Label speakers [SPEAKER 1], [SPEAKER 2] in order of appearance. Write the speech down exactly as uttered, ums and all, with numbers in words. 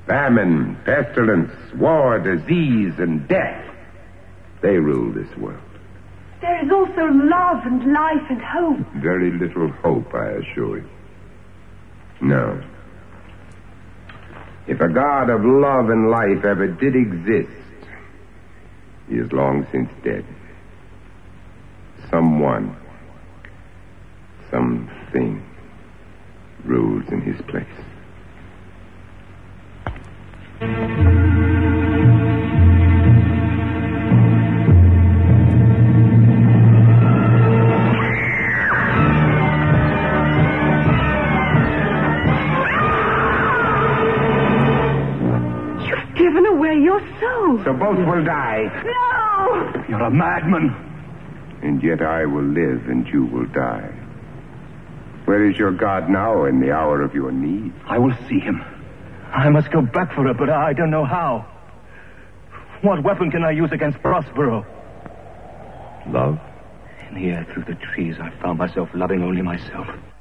[SPEAKER 1] Famine, pestilence, war, disease, and death. They rule this world.
[SPEAKER 2] There is also love and life and hope.
[SPEAKER 1] Very little hope, I assure you. No. If a God of love and life ever did exist, he is long since dead. Someone, something rules in his place.
[SPEAKER 2] Given away your soul.
[SPEAKER 1] So both will die.
[SPEAKER 2] No!
[SPEAKER 3] You're a madman.
[SPEAKER 1] And yet I will live and you will die. Where is your God now in the hour of your need?
[SPEAKER 3] I will see him. I must go back for her, but I don't know how. What weapon can I use against Prospero?
[SPEAKER 1] Love?
[SPEAKER 3] And here, through the trees, I found myself loving only myself.